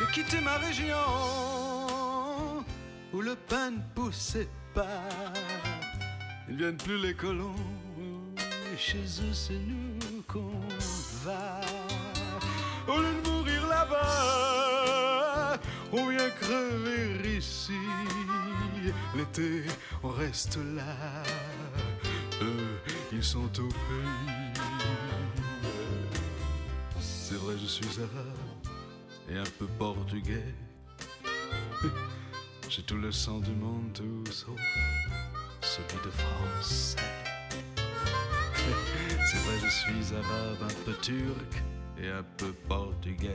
quitter ma région où le pain ne poussait pas. Ils viennent plus les colons, et chez eux c'est nous qu'on va. Au lieu de mourir là-bas, on vient crever ici. L'été, on reste là. Eux, ils sont au pays. C'est vrai, je suis arabe et un peu portugais. J'ai tout le sang du monde, tout sauf celui de français. C'est vrai, je suis arabe, un peu turc et un peu portugais.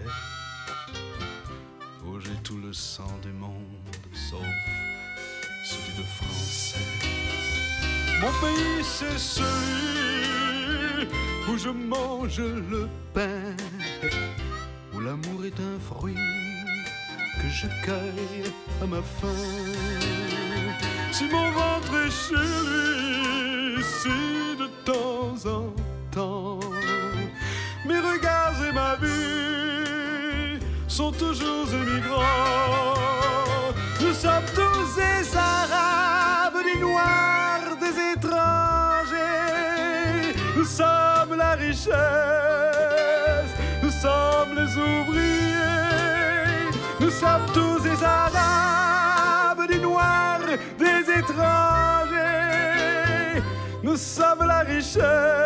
Oh, j'ai tout le sang du monde, sauf celui de français. Mon pays, c'est celui où je mange le pain, où l'amour est un fruit que je cueille à ma faim. Si mon ventre est chez lui, si de temps en temps mes regards et ma vue sont toujours émigrants. Nous sommes tous des Arabes, des Noirs, des étrangers. Nous sommes la richesse, nous sommes les ouvriers. Nous sommes tous des Arabes, des Noirs, des étrangers. Nous sommes la richesse,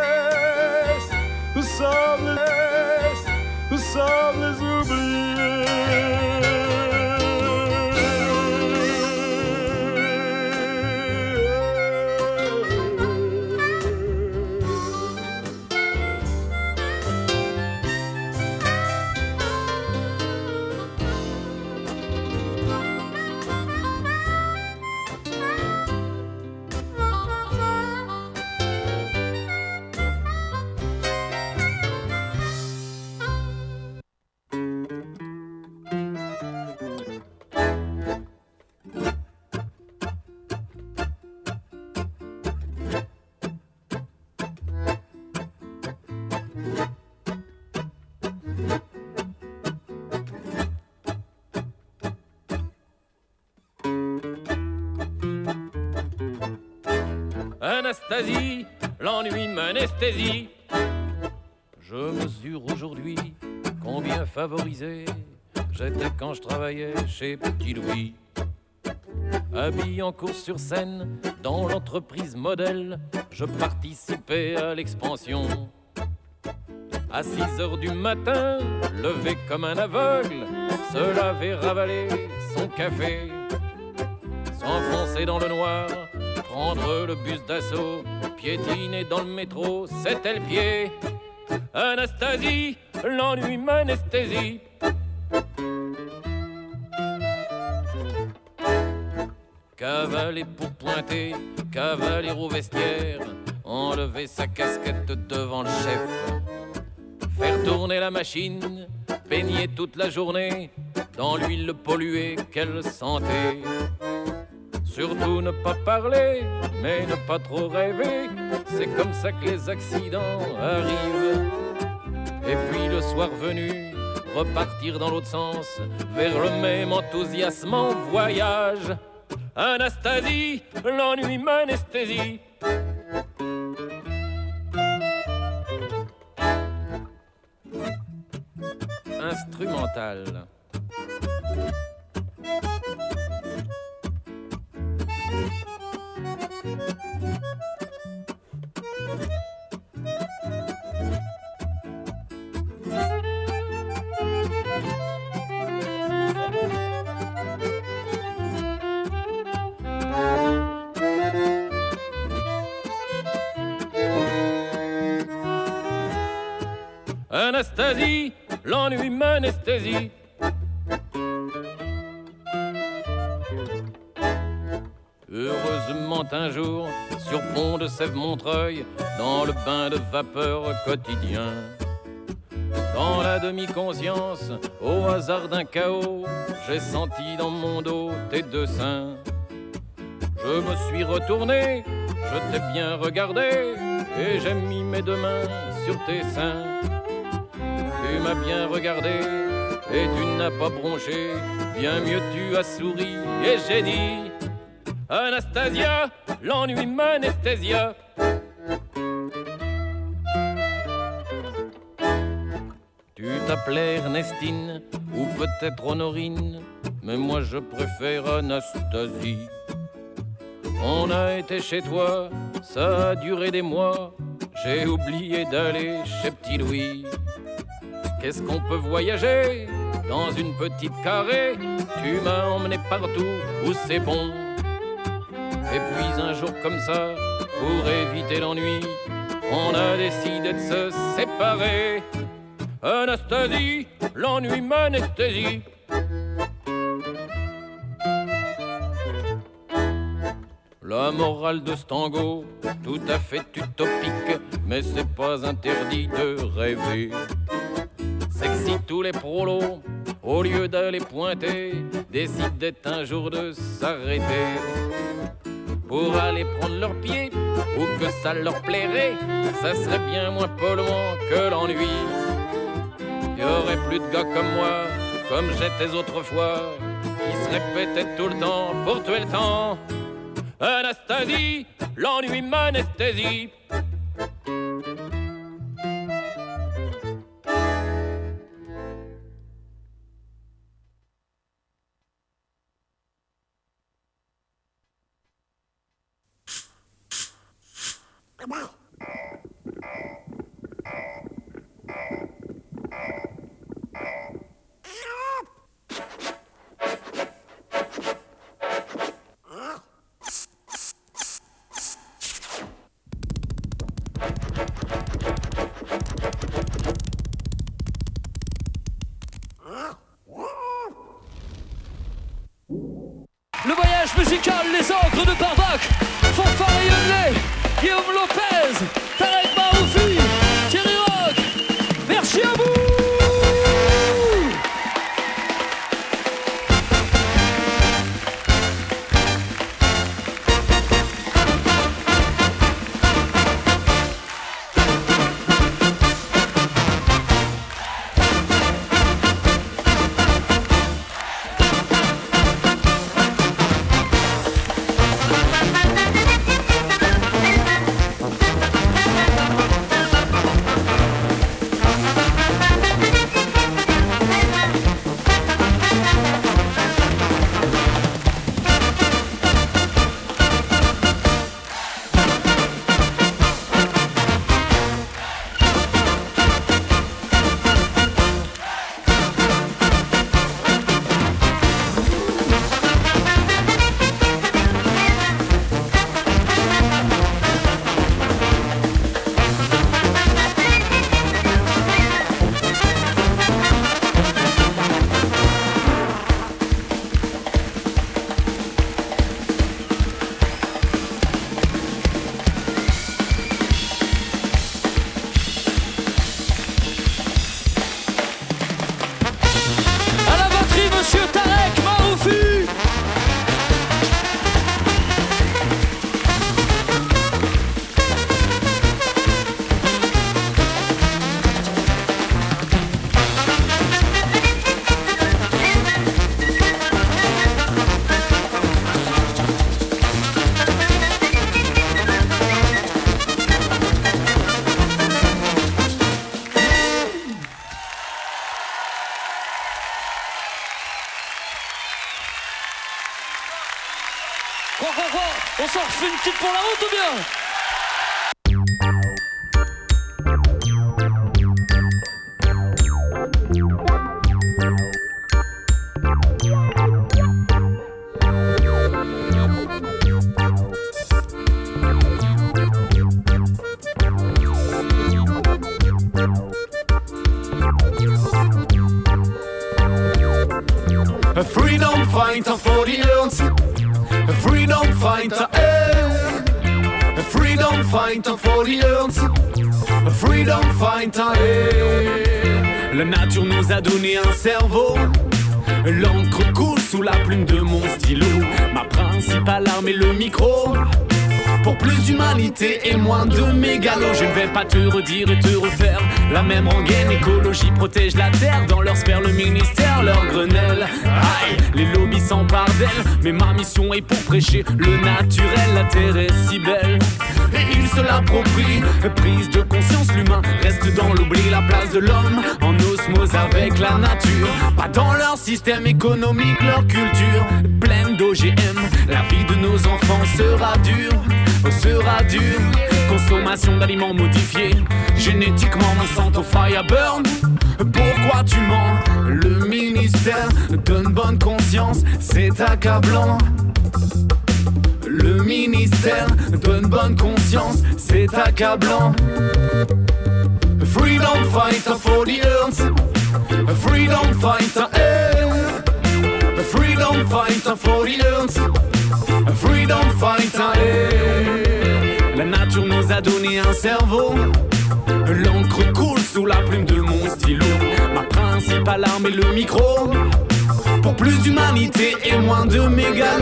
nous sommes les oubliés. Anastasie, l'ennui m'anesthésie. Je mesure aujourd'hui combien favorisé j'étais quand je travaillais chez Petit Louis. Habillé en course sur scène, dans l'entreprise modèle, je participais à l'expansion. À 6h du matin, levé comme un aveugle, se laver, ravaler son café, s'enfoncer dans le noir, prendre le bus d'assaut, piétiner dans le métro, c'était le pied. Anastasie, l'ennui m'anesthésie. Cavaler pour pointer, cavaler au vestiaire, enlever sa casquette devant le chef, faire tourner la machine, peigner toute la journée, dans l'huile polluée, quelle santé. Surtout ne pas parler, mais ne pas trop rêver, c'est comme ça que les accidents arrivent. Et puis le soir venu, repartir dans l'autre sens, vers le même enthousiasme en voyage. Anastasie, l'ennui m'anesthésie. Instrumental. Anastasie, l'ennui m'anesthésie. Heureusement un jour, sur pont de Sèvres-Montreuil, dans le bain de vapeur quotidien, dans la demi-conscience, au hasard d'un chaos, j'ai senti dans mon dos tes deux seins. Je me suis retourné, je t'ai bien regardé, et j'ai mis mes deux mains sur tes seins. Tu m'as bien regardé, et tu n'as pas bronché, bien mieux tu as souri et j'ai dit Anastasia, l'ennui m'anesthésia. Tu t'appelais Ernestine ou peut-être Honorine, mais moi je préfère Anastasie. On a été chez toi, ça a duré des mois, j'ai oublié d'aller chez Petit Louis. Qu'est-ce qu'on peut voyager dans une petite carrée? Tu m'as emmené partout où c'est bon. Et puis un jour comme ça, pour éviter l'ennui, on a décidé de se séparer. Anastasie, l'ennui m'anesthésie. La morale de ce tango, tout à fait utopique, mais c'est pas interdit de rêver. C'est que si tous les prolos, au lieu d'aller pointer, décidaient un jour de s'arrêter pour aller prendre leurs pieds, ou que ça leur plairait, ça serait bien moins polluant que l'ennui. Il y aurait plus de gars comme moi, comme j'étais autrefois, qui se répétaient tout le temps pour tuer le temps. Anastasie, l'ennui m'anesthésie. Le voyage musical, les encres de Barbac, Fanfare et Yonley, Guillaume Lopez, Tarek Maroufi, Thierry Rock, merci à vous. On s'en refait une petite pour la route ou bien? A freedom fighter for the earth, a freedom fighter, a freedom fighter for the earth, a freedom fighter. La nature nous a donné un cerveau, l'encre coule sous la plume de mon stylo. Ma principale arme est le micro, pour plus d'humanité et moins de mégalo. Je ne vais pas te redire et te refaire la même rengaine. Écologie protège la terre, dans leur sphère le ministère, leur Grenelle. Aïe, les lobbies s'emparent d'elle, mais ma mission est pour prêcher le naturel. La terre est si belle et ils se l'approprient. Prise de conscience, l'humain reste dans l'oubli. La place de l'homme en osmose avec la nature, pas dans leur système économique, leur culture pleine d'OGM. La vie de nos enfants sera dure, sera dure. Consommation d'aliments modifiés génétiquement, Monsanto Fireburn. Pourquoi tu mens? Le ministère donne bonne conscience, c'est accablant. Le ministère donne bonne conscience, c'est accablant. Freedom fighter for the earth, freedom fighter, freedom fighter for the earth, freedom fighter. La nature nous a donné un cerveau, l'encre coule sous la plume de mon stylo. Ma principale arme est le micro, pour plus d'humanité et moins de mégalo.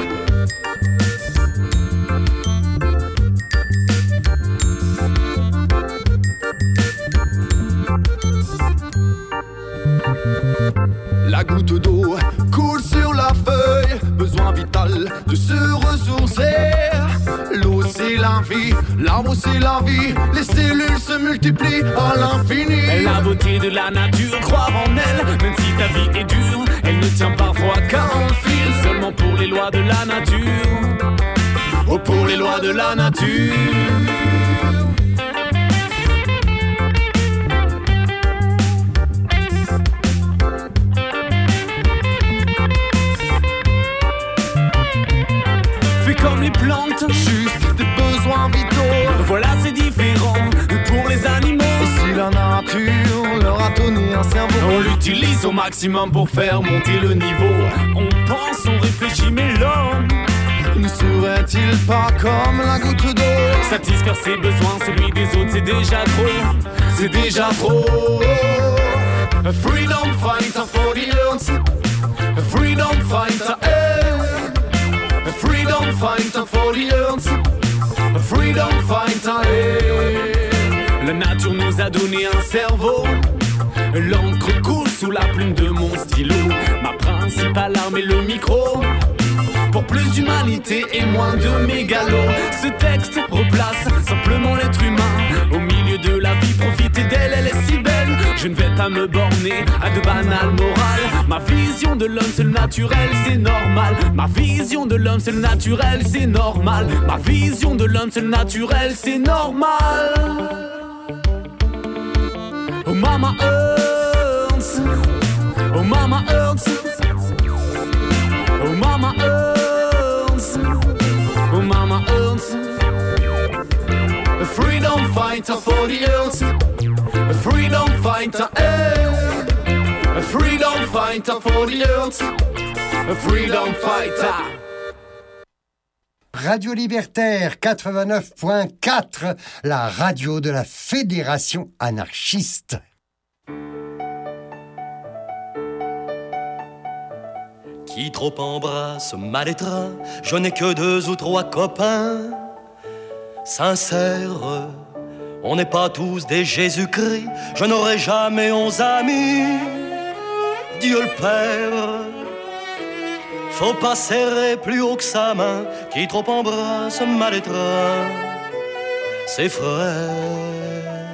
La goutte d'eau coule sur la feuille, besoin vital de se ressourcer. L'eau c'est la vie, l'arbre c'est la vie, les cellules se multiplient à l'infini. La beauté de la nature, croire en elle, même si ta vie est dure, elle ne tient parfois qu'à un fil. Seulement pour les lois de la nature, oh pour les lois de la nature. Comme les plantes, Juste des besoins vitaux, voilà c'est différent pour les animaux. et si la nature leur a donné un cerveau, On l'utilise au maximum pour faire monter le niveau. On pense, on réfléchit, mais l'homme ne serait-il pas comme la goutte d'eau? satisfaire ses besoins, celui des autres, c'est déjà trop. C'est déjà trop. A freedom fighter for the earth, a freedom fighter, a freedom fighter for the earth, a freedom fighter. La nature nous a donné un cerveau, l'encre coule sous la plume de mon stylo. Ma principale arme est le micro, pour plus d'humanité et moins de mégalo. Ce texte replace simplement l'être humain au milieu de la vie. Profiter d'elle, elle est si belle. Je ne vais pas me borner à de banales morales. Ma vision de l'homme c'est le naturel, c'est normal. Ma vision de l'homme c'est le naturel, c'est normal. Ma vision de l'homme c'est le naturel, c'est normal. Oh mama Earth, oh mama Earth, oh mama Earth, oh mama Earth. A freedom fighter for the earth, a freedom fighter, a freedom fighter for the earth, a freedom fighter. Radio Libertaire 89.4, la radio de la Fédération anarchiste. Qui trop embrasse mal étreint, je n'ai que 2 ou 3 copains sincères. On n'est pas tous des Jésus-Christ, je n'aurai jamais 11 amis. Dieu le Père, faut pas serrer plus haut que sa main. Qui trop embrasse mal étreint ses frères.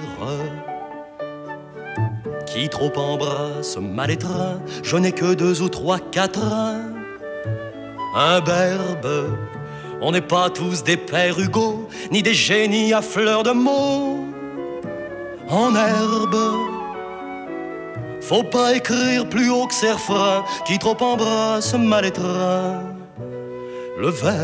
Qui trop embrasse mal étreint, je n'ai que 2 ou 3 quatrains. Un berbe, on n'est pas tous des pères Hugo, ni des génies à fleur de mots. En herbe, faut pas écrire plus haut que ses refrains. Qui trop embrasse mal étreint le verbe.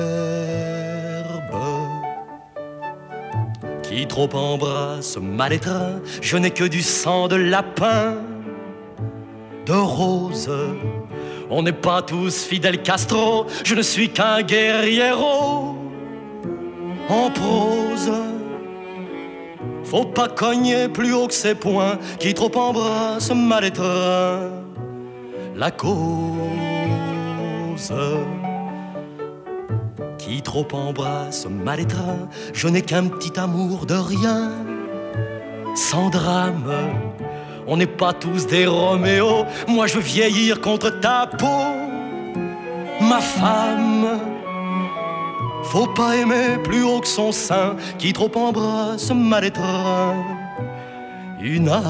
Qui trop embrasse mal étreint, je n'ai que du sang de lapin, de rose. On n'est pas tous Fidel Castro, je ne suis qu'un guerriero. En prose, faut pas cogner plus haut que ses poings. Qui trop embrasse mal étreint la cause. qui trop embrasse mal étreint. Je n'ai qu'un petit amour de rien, sans drame. On n'est pas tous des Roméo. Moi je veux vieillir contre ta peau, ma femme. Faut pas aimer plus haut que son sein, qui trop embrasse mal étreint une âme.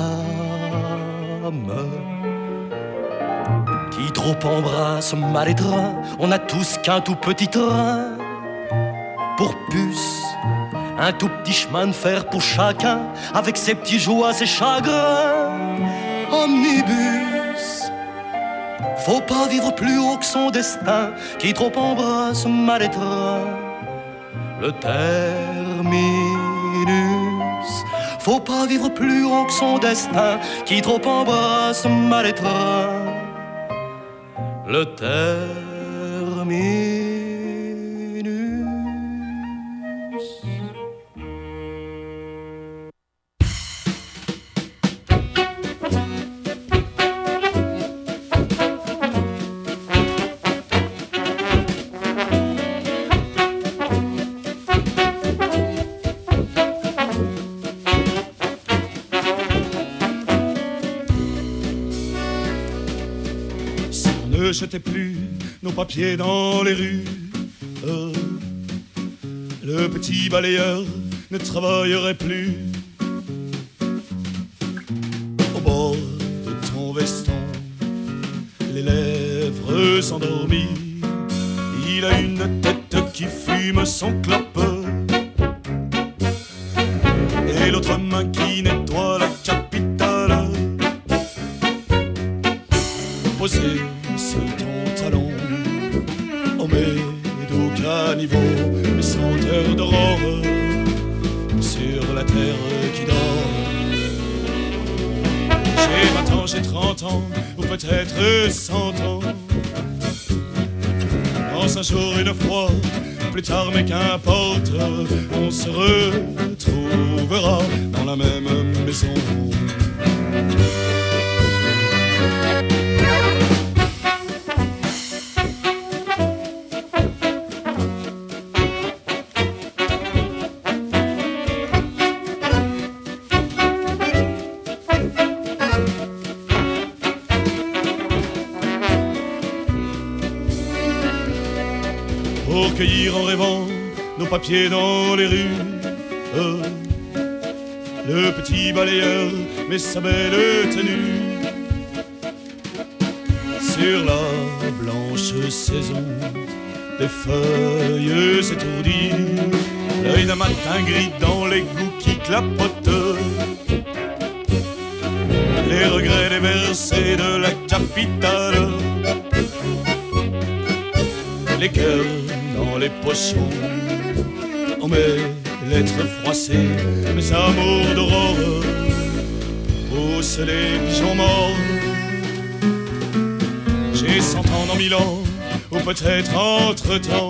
Qui trop embrasse mal étreint, on n'a tous qu'un tout petit train pour puce, un tout petit chemin de fer pour chacun, avec ses petits joies, ses chagrins. Omnibus, faut pas vivre plus haut que son destin, qui trop embrasse mal étreint le terminus. Faut pas vivre plus haut que son destin, qui trop embrasse mal étreint le terminus. Ne jetez plus nos papiers dans les rues. Le petit balayeur ne travaillerait plus. Au bord de ton veston, les lèvres endormies, il a une tête qui fume son clope, et l'autre main qui nettoie la capitale. Posé sur ton talon, on met d'aucun niveau les senteurs d'aurore sur la terre qui dort. J'ai 20 ans, j'ai 30 ans, ou peut-être 100 ans. Dans un jour, une fois, plus tard, mais qu'importe, on se retrouvera dans la même maison. Pour cueillir en rêvant nos papiers dans les rues, le petit balayeur met sa belle tenue sur la blanche saison des feuilles étourdies, l'œil d'un matin gris dans l'égout qui clapote, les regrets déversés de la capitale, les cœurs dans les pochons, on met lettres froissées, mes amours d'aurore, poussent les pigeons morts. J'ai 100 ans dans 1000 ans, ou peut-être entre-temps,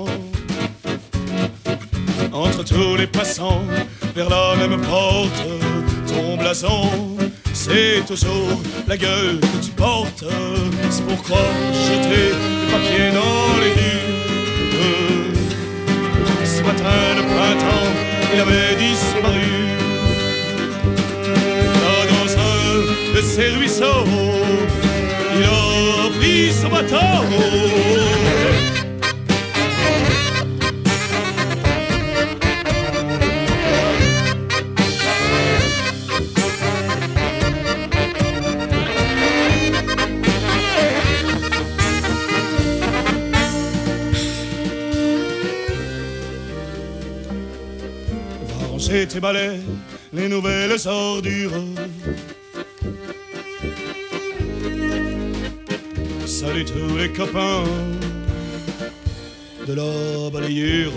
entre tous les passants, vers la même porte, ton blason, c'est toujours la gueule que tu portes. C'est pourquoi jeter le papier dans les rues. Ce matin de printemps, il avait disparu. Là dans un de ces ruisseaux, il a pris son bateau. Ranger tes balais, les nouvelles ordures. Salut tous les copains de la balayure.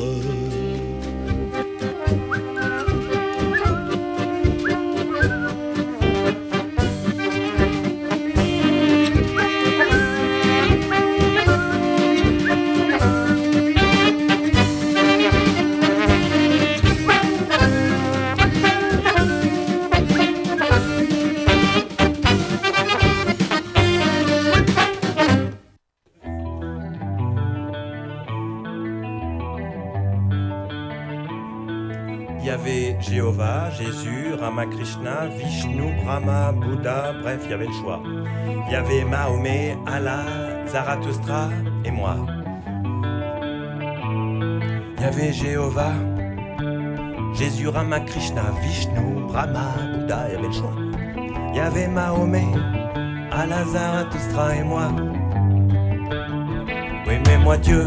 Il y avait Jéhovah, Jésus, Ramakrishna, Vishnu, Brahma, Bouddha, bref, il y avait le choix. Il y avait Mahomet, Allah, Zarathustra et moi. Il y avait Jéhovah, Jésus, Ramakrishna, Vishnu, Brahma, Bouddha, il y avait le choix. Il y avait Mahomet, Allah, Zarathustra et moi. Oui, mais moi Dieu,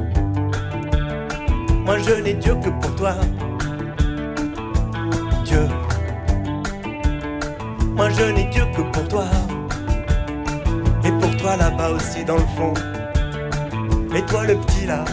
moi je n'ai Dieu que pour toi. Dieu, moi je n'ai Dieu que pour toi. Et pour toi là-bas aussi dans le fond. Et toi le petit là,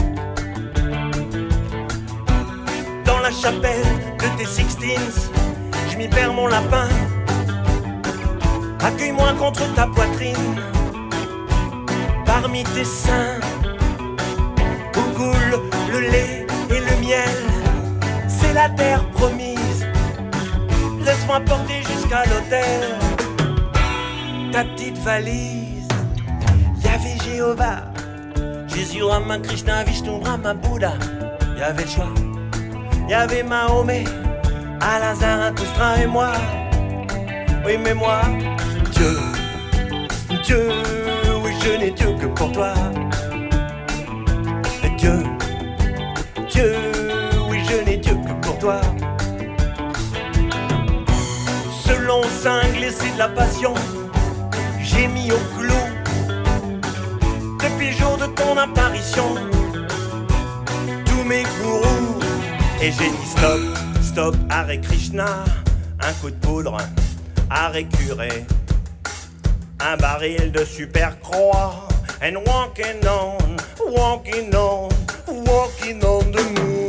dans la chapelle de tes Sixteens, je m'y perds mon lapin. Accueille-moi contre ta poitrine, parmi tes seins, où coule le lait et le miel. C'est la terre promise, laisse-moi porter jusqu'à l'hôtel ta petite valise. Il y avait Jéhovah, Jésus, Rama, Krishna, Vishnu, Brahma, Bouddha. Il y avait le choix. Il y avait Mahomet, Allah, Zarathustra et moi. Oui mais moi, Dieu, Dieu, oui je n'ai Dieu que pour toi. Dieu, Dieu, oui je n'ai Dieu que pour toi. Ce long sein glissé de la passion, j'ai mis au clou depuis le jour de ton apparition tous mes gourous. Et j'ai dit stop, stop, Hare Krishna, un coup de poudre, Hare curé, un baril de super croix. And walking on, walking on, walking on the moon.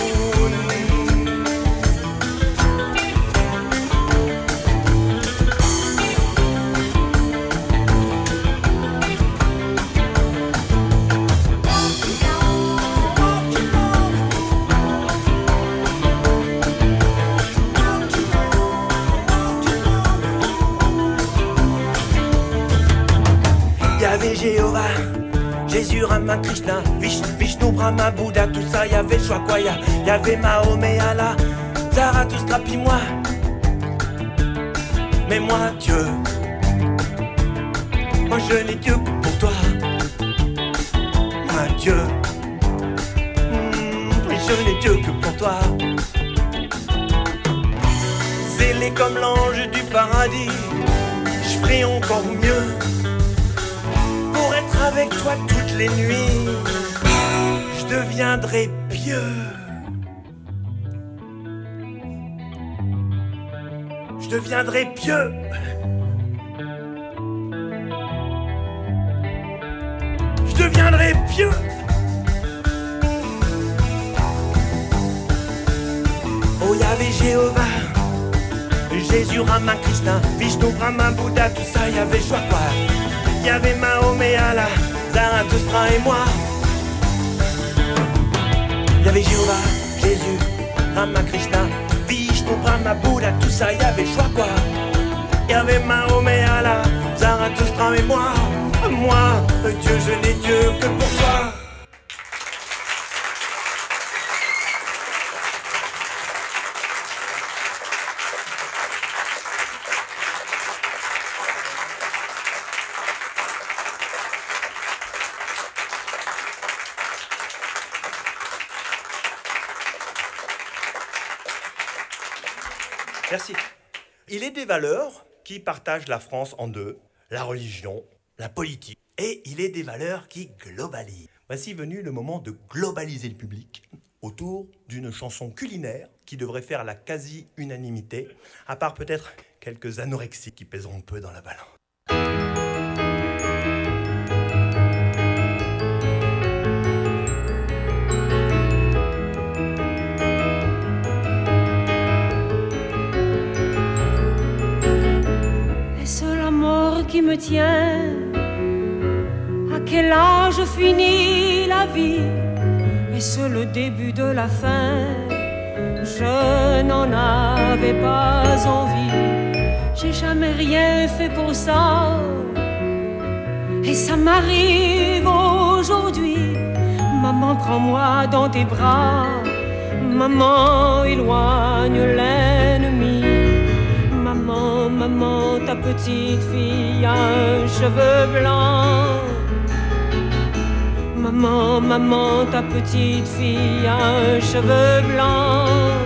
Jéhovah, Jésus, Rama, Krishna, Vishnu, Brahma, Bouddha, tout ça, y avait le choix quoi, y avait Mahomet, Allah, Zarathustra, puis moi. Mais moi, Dieu, moi je n'ai Dieu que pour toi. Moi, Dieu, je n'ai Dieu que pour toi. Zélé comme l'ange du paradis, je prie encore mieux pour être avec toi toutes les nuits. Je deviendrai pieux. Je deviendrai pieux. Je deviendrai pieux. Oh, y avait Jéhovah, Jésus, Rama, Krishna, Vishnu, Brahma, Bouddha, tout ça, y avait le choix quoi. Il y avait Mahomet, Allah, Zarathustra et moi. Il y avait Jéhovah, Jésus, Rama, Krishna, Vishnu, Brahma, Bouddha, tout ça, il y avait le choix quoi. Il y avait Mahomet, Allah, Zarathustra et moi. Moi, Dieu, je n'ai Dieu que pour toi. Merci. Il est des valeurs qui partagent la France en deux, la religion, la politique, et il est des valeurs qui globalisent. Voici venu le moment de globaliser le public autour d'une chanson culinaire qui devrait faire la quasi-unanimité, à part peut-être quelques anorexies qui pèseront peu dans la balance. Qui me tient, à quel âge finit la vie? Est-ce le début de la fin? Je n'en avais pas envie, j'ai jamais rien fait pour ça. Et ça m'arrive aujourd'hui, maman prends-moi dans tes bras, Maman, éloigne l'ennemi. Maman, maman, ta petite fille a un cheveu blanc. Maman, maman, ta petite fille a un cheveu blanc.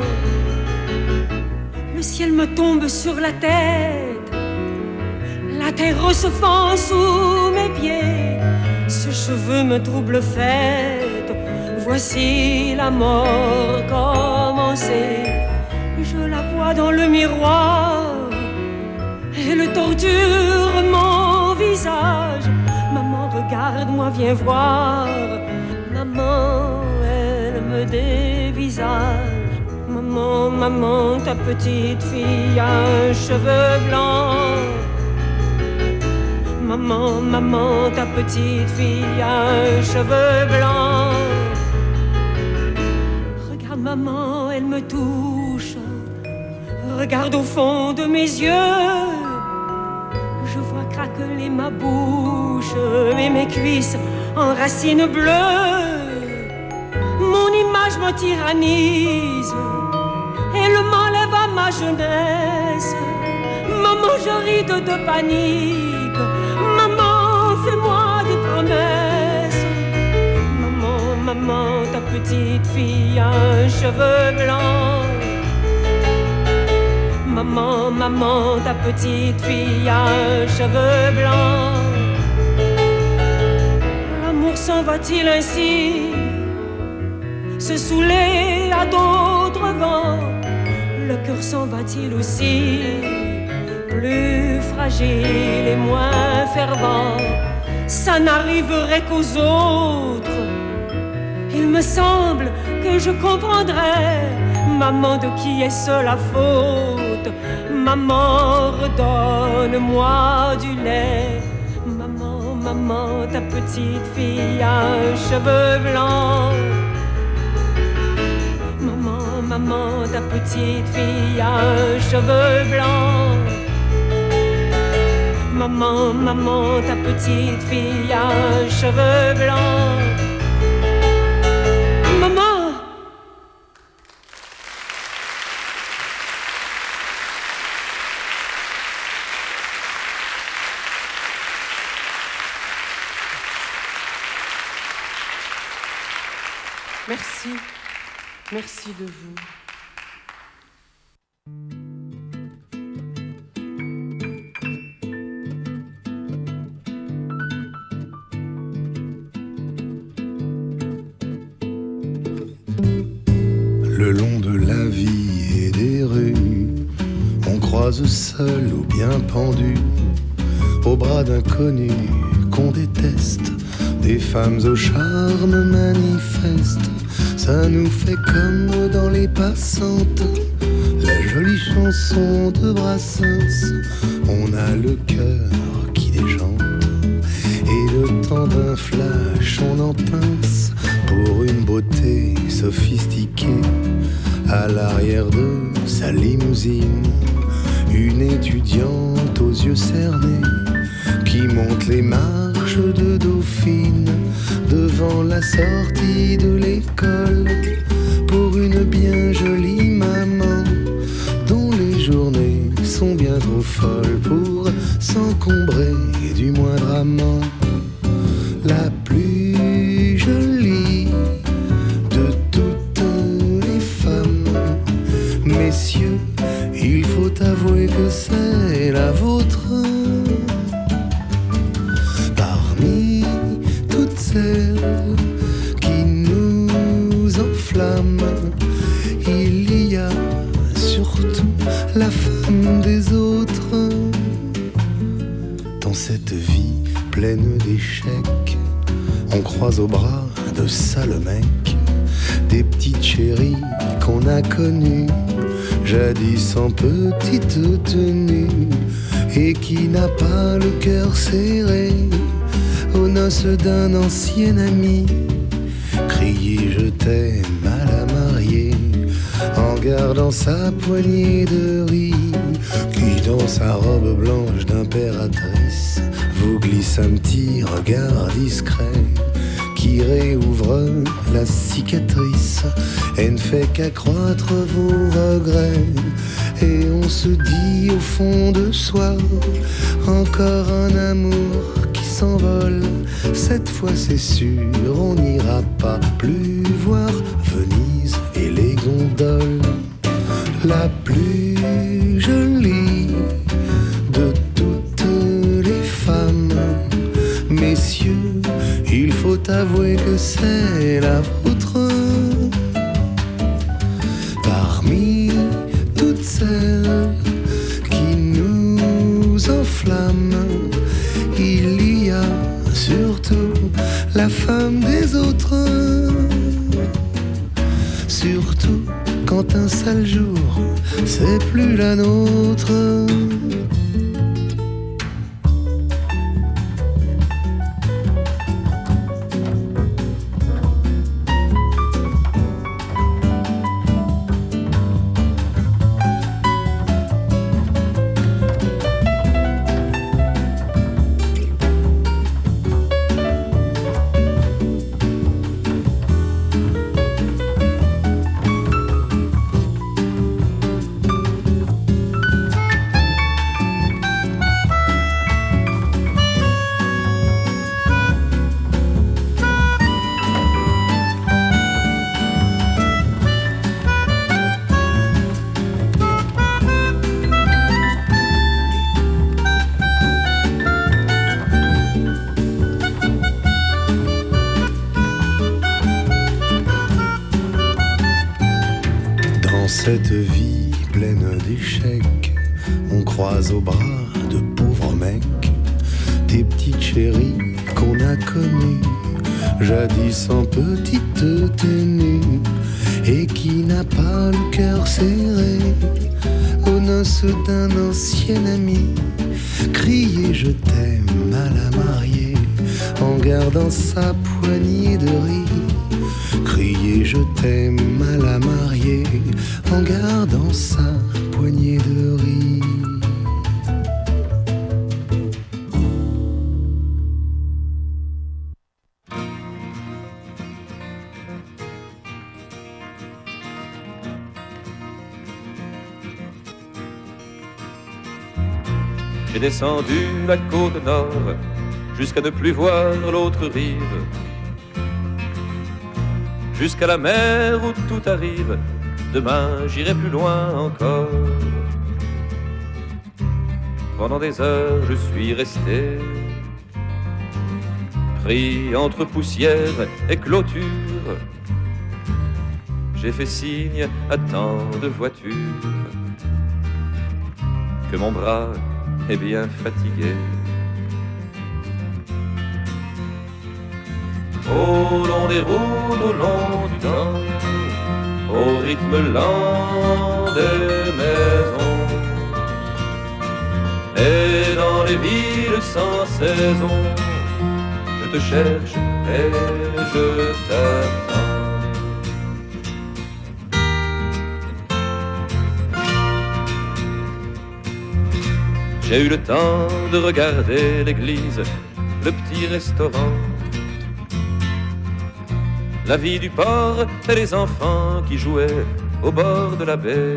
Le ciel me tombe sur la tête, la terre se fend sous mes pieds. Ce cheveu me trouble fête, voici la mort commencer. Je la vois dans le miroir, elle torture mon visage. Maman, regarde-moi, viens voir. Maman, elle me dévisage. Maman, maman, ta petite fille a un cheveu blanc. Maman, maman, ta petite fille a un cheveu blanc. Regarde maman, elle me touche. Regarde au fond de mes yeux. Je vois craqueler ma bouche et mes cuisses en racines bleues. Mon image me tyrannise, elle m'enlève à ma jeunesse. Maman, je ride de panique. Maman, fais-moi des promesses. Maman, maman, ta petite fille a un cheveu blanc. Maman, maman, ta petite fille a un cheveu blanc. L'amour s'en va-t-il ainsi, se saouler à d'autres vents? Le cœur s'en va-t-il aussi, plus fragile et moins fervent? Ça n'arriverait qu'aux autres. Il me semble que je comprendrais. Maman, de qui est-ce la faute? Maman, redonne-moi du lait. Maman, maman, ta petite fille a un cheveu blanc. Maman, maman, ta petite fille a un cheveu blanc. Maman, maman, ta petite fille a un cheveu blanc. Maman. Merci, merci de vous. Le long de la vie et des rues, on croise seul ou bien pendu, au bras d'inconnus qu'on déteste, des femmes au charme manifeste. Ça nous fait comme dans Les Passantes, la jolie chanson de Brassens. On a le cœur qui déchante, et le temps d'un flash on en pince pour une beauté sophistiquée. À l'arrière de sa limousine, une étudiante aux yeux cernés qui monte les marches de Dauphine devant la sortie de l'école pour une bien jolie maman dont les journées sont bien trop folles pour s'encombrer du moindre amant. La plus jolie de toutes les femmes, messieurs, il faut avouer que c'est la vôtre. Parmi toutes celles qui nous enflamment, il y a surtout la femme des autres. Dans cette vie pleine d'échecs, on croise au bras de sales mecs des petites chéries qu'on a connues jadis en petite tenue, et qui n'a pas le cœur serré aux noces d'un ancien ami. Crier je t'aime à la mariée en gardant sa poignée de riz, qui dans sa robe blanche d'impératrice vous glisse un petit regard discret qui réouvre la cicatrice et ne fait qu'accroître vos regrets. Et on se dit au fond de soi, encore un amour qui s'envole. Cette fois c'est sûr, on n'ira pas plus voir Venise et les gondoles. La plus jolie de toutes les femmes, messieurs, il faut avouer que c'est la vôtre. Parmi toutes celles qui nous enflamment, il y a surtout la femme des autres. Surtout quand un sale jour, c'est plus la nôtre. Cette vie pleine d'échecs, on croise au bras de pauvres mecs des petites chéries qu'on a connues jadis en petite tenue, et qui n'a pas le cœur serré aux noces d'un ancien ami. Crier je t'aime à la mariée en gardant sa poignée de riz. Crier je t'aime à la mariée en gardant sa poignée de riz. J'ai descendu la côte nord jusqu'à ne plus voir l'autre rive, jusqu'à la mer où tout arrive. Demain j'irai plus loin encore. Pendant des heures je suis resté pris entre poussière et clôture. J'ai fait signe à tant de voitures que mon bras est bien fatigué. Au long des routes, au long du temps, au rythme lent des maisons, et dans les villes sans saison, je te cherche et je t'attends. J'ai eu le temps de regarder l'église, le petit restaurant, la vie du port et les enfants qui jouaient au bord de la baie.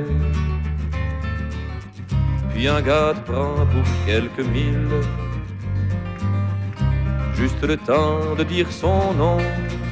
Puis un gars te prend pour quelques milles, juste le temps de dire son nom.